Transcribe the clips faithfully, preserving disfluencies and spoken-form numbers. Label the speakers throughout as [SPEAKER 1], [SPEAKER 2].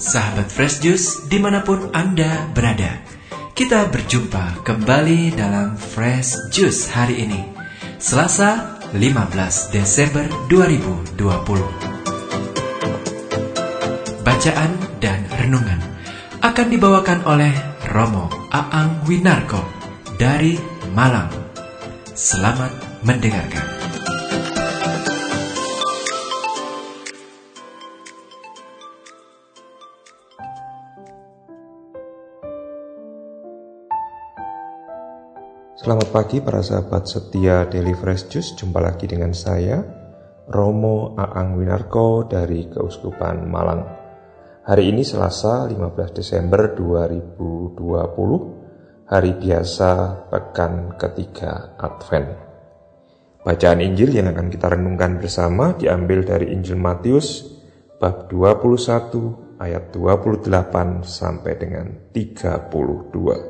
[SPEAKER 1] sahabat Fresh Juice dimanapun Anda berada. Kita berjumpa kembali dalam Fresh Juice hari ini, Selasa lima belas Desember dua ribu dua puluh. Bacaan dan renungan akan dibawakan oleh Romo Aang Winarko dari Malang. Selamat mendengarkan.
[SPEAKER 2] Selamat pagi para sahabat setia Daily Fresh Juice. Jumpa lagi dengan saya, Romo Aang Winarko dari Keuskupan Malang. Hari ini Selasa lima belas Desember dua ribu dua puluh, hari biasa pekan ketiga Advent. Bacaan Injil yang akan kita renungkan bersama diambil dari Injil Matius bab dua puluh satu ayat dua puluh delapan sampai dengan tiga puluh dua.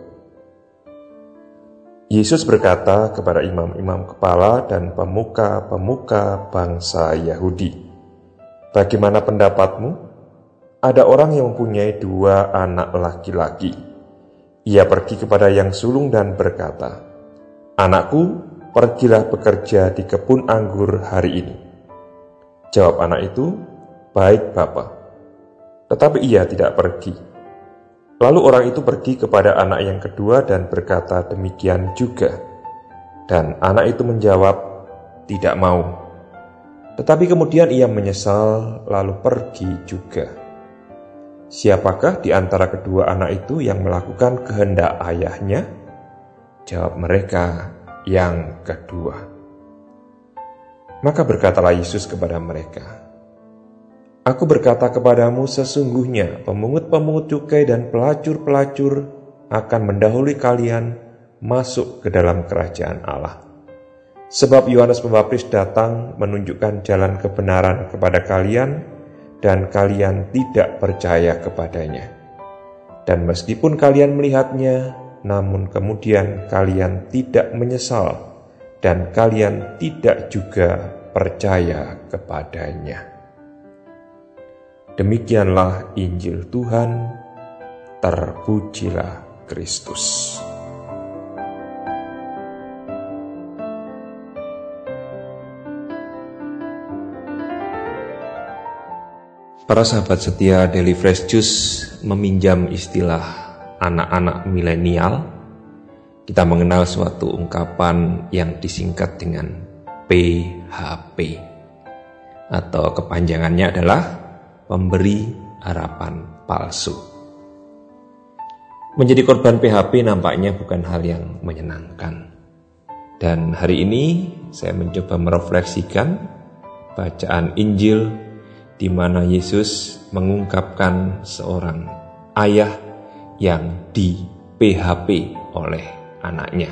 [SPEAKER 2] Yesus berkata kepada imam-imam kepala dan pemuka-pemuka bangsa Yahudi, "Bagaimana pendapatmu? Ada orang yang mempunyai dua anak laki-laki. Ia pergi kepada yang sulung dan berkata, 'Anakku, pergilah bekerja di kebun anggur hari ini.' Jawab anak itu, 'Baik, Bapa.' Tetapi ia tidak pergi. Lalu orang itu pergi kepada anak yang kedua dan berkata demikian juga. Dan anak itu menjawab, 'Tidak mau.' Tetapi kemudian ia menyesal lalu pergi juga. Siapakah di antara kedua anak itu yang melakukan kehendak ayahnya? Jawab mereka, yang kedua. Maka berkatalah Yesus kepada mereka, 'Aku berkata kepadamu, sesungguhnya pemungut-pemungut cukai dan pelacur-pelacur akan mendahului kalian masuk ke dalam kerajaan Allah. Sebab Yohanes Pembaptis datang menunjukkan jalan kebenaran kepada kalian, dan kalian tidak percaya kepadanya. Dan meskipun kalian melihatnya, namun kemudian kalian tidak menyesal, dan kalian tidak juga percaya kepadanya.' Demikianlah Injil Tuhan, terpujilah Kristus." Para sahabat setia Daily Fresh Juice meminjam istilah anak-anak milenial. Kita mengenal suatu ungkapan yang disingkat dengan P H P, atau kepanjangannya adalah pemberi harapan palsu. Menjadi korban P H P nampaknya bukan hal yang menyenangkan. Dan hari ini saya mencoba merefleksikan bacaan Injil di mana Yesus mengungkapkan seorang ayah yang di P H P oleh anaknya.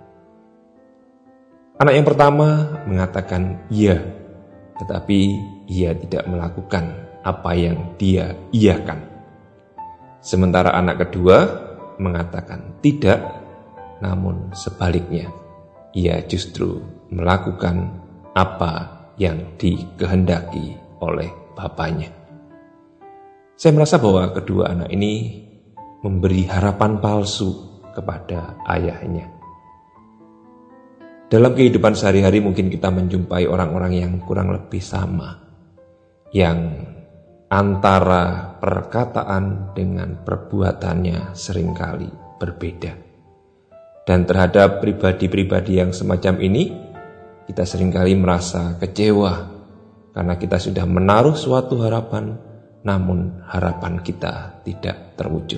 [SPEAKER 2] Anak yang pertama mengatakan iya, tetapi ia tidak melakukan apa yang dia iyakan. Sementara anak kedua mengatakan tidak, namun sebaliknya, ia justru melakukan apa yang dikehendaki oleh bapaknya. Saya merasa bahwa kedua anak ini memberi harapan palsu kepada ayahnya. Dalam kehidupan sehari-hari mungkin kita menjumpai orang-orang yang kurang lebih sama, yang antara perkataan dengan perbuatannya seringkali berbeda. Dan terhadap pribadi-pribadi yang semacam ini, kita seringkali merasa kecewa karena kita sudah menaruh suatu harapan, namun harapan kita tidak terwujud.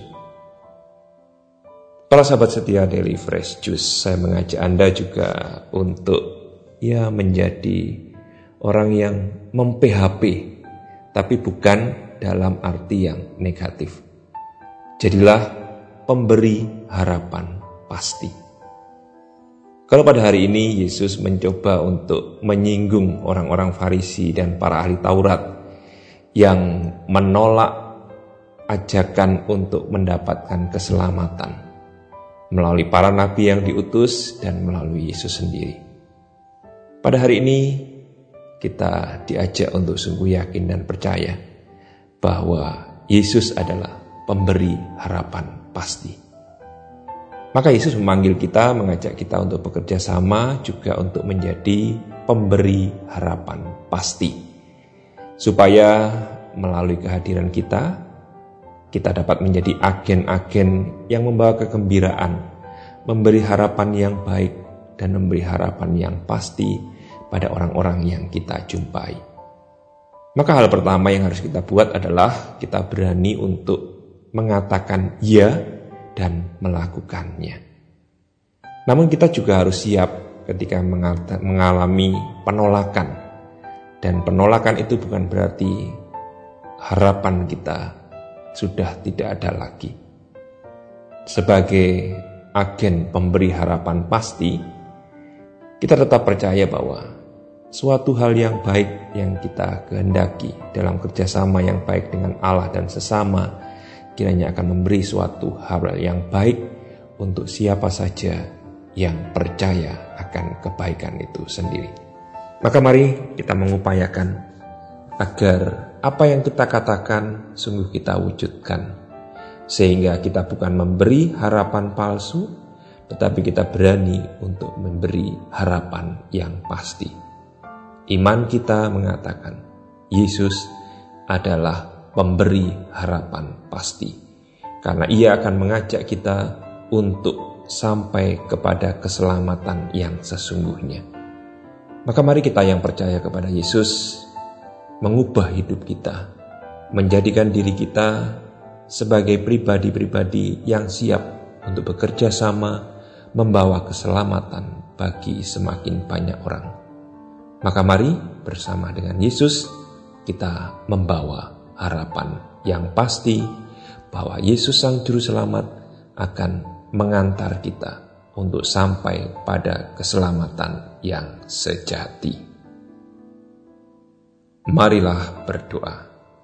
[SPEAKER 2] Para sahabat setia Daily Fresh Juice, saya mengajak Anda juga untuk ya menjadi orang yang mem-P H P, tapi bukan dalam arti yang negatif. Jadilah pemberi harapan pasti. Kalau pada hari ini Yesus mencoba untuk menyinggung orang-orang Farisi dan para ahli Taurat yang menolak ajakan untuk mendapatkan keselamatan melalui para nabi yang diutus dan melalui Yesus sendiri. Pada hari ini kita diajak untuk sungguh yakin dan percaya bahwa Yesus adalah pemberi harapan pasti. Maka Yesus memanggil kita, mengajak kita untuk bekerja sama juga untuk menjadi pemberi harapan pasti. Supaya melalui kehadiran kita, kita dapat menjadi agen-agen yang membawa kegembiraan, memberi harapan yang baik, dan memberi harapan yang pasti pada orang-orang yang kita jumpai. Maka hal pertama yang harus kita buat adalah kita berani untuk mengatakan ya dan melakukannya. Namun kita juga harus siap ketika mengalami penolakan. Dan penolakan itu bukan berarti harapan kita sudah tidak ada lagi. Sebagai agen pemberi harapan pasti, kita tetap percaya bahwa suatu hal yang baik yang kita kehendaki dalam kerjasama yang baik dengan Allah dan sesama kiranya akan memberi suatu hal yang baik untuk siapa saja yang percaya akan kebaikan itu sendiri. Maka mari kita mengupayakan agar apa yang kita katakan sungguh kita wujudkan. Sehingga kita bukan memberi harapan palsu, tetapi kita berani untuk memberi harapan yang pasti. Iman kita mengatakan Yesus adalah pemberi harapan pasti, karena ia akan mengajak kita untuk sampai kepada keselamatan yang sesungguhnya. Maka mari kita yang percaya kepada Yesus mengubah hidup kita, menjadikan diri kita sebagai pribadi-pribadi yang siap untuk bekerja sama membawa keselamatan bagi semakin banyak orang. Maka mari bersama dengan Yesus kita membawa harapan yang pasti bahwa Yesus Sang Juru Selamat akan mengantar kita untuk sampai pada keselamatan yang sejati. Marilah berdoa.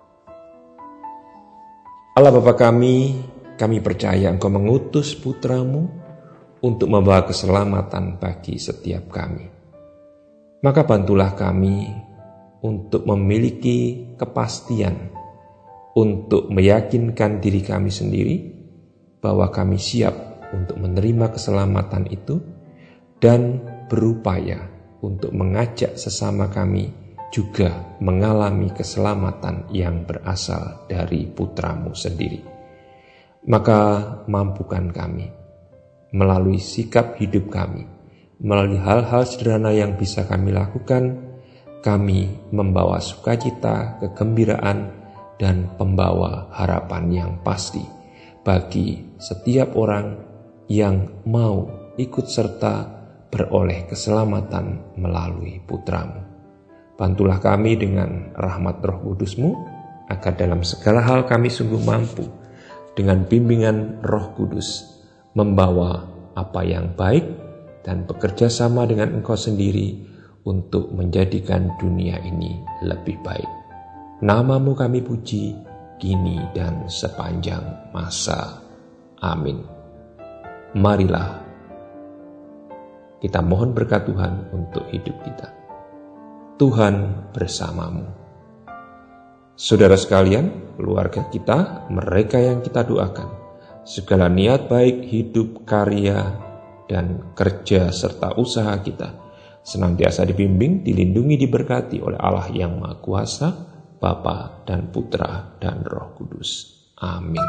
[SPEAKER 2] Allah Bapa kami, kami percaya Engkau mengutus putra-Mu untuk membawa keselamatan bagi setiap kami. Maka bantulah kami untuk memiliki kepastian, untuk meyakinkan diri kami sendiri bahwa kami siap untuk menerima keselamatan itu dan berupaya untuk mengajak sesama kami juga mengalami keselamatan yang berasal dari putra-Mu sendiri. Maka mampukan kami melalui sikap hidup kami, melalui hal-hal sederhana yang bisa kami lakukan, kami membawa sukacita, kegembiraan, dan pembawa harapan yang pasti bagi setiap orang yang mau ikut serta beroleh keselamatan melalui putra-Mu. Bantulah kami dengan rahmat Roh Kudus-Mu, agar dalam segala hal kami sungguh mampu dengan bimbingan Roh Kudus membawa apa yang baik dan bekerja sama dengan Engkau sendiri untuk menjadikan dunia ini lebih baik. Nama-Mu kami puji, kini dan sepanjang masa. Amin. Marilah kita mohon berkat Tuhan untuk hidup kita. Tuhan bersama-Mu. Saudara sekalian, keluarga kita, mereka yang kita doakan, segala niat baik, hidup, karya, dan kerja serta usaha kita senantiasa dibimbing, dilindungi, diberkati oleh Allah yang Maha Kuasa, Bapa dan Putra dan Roh Kudus. Amin.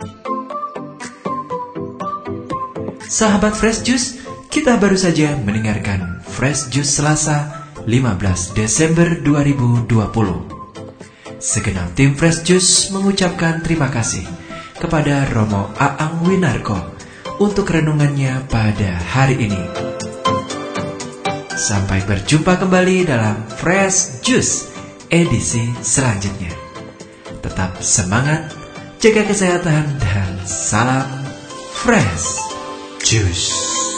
[SPEAKER 1] Sahabat Fresh Juice, kita baru saja mendengarkan Fresh Juice Selasa lima belas Desember dua ribu dua puluh. Segenap tim Fresh Juice mengucapkan terima kasih kepada Romo Aang Winarko untuk renungannya pada hari ini. Sampai berjumpa kembali dalam Fresh Juice edisi selanjutnya. Tetap semangat, jaga kesehatan, dan salam Fresh Juice.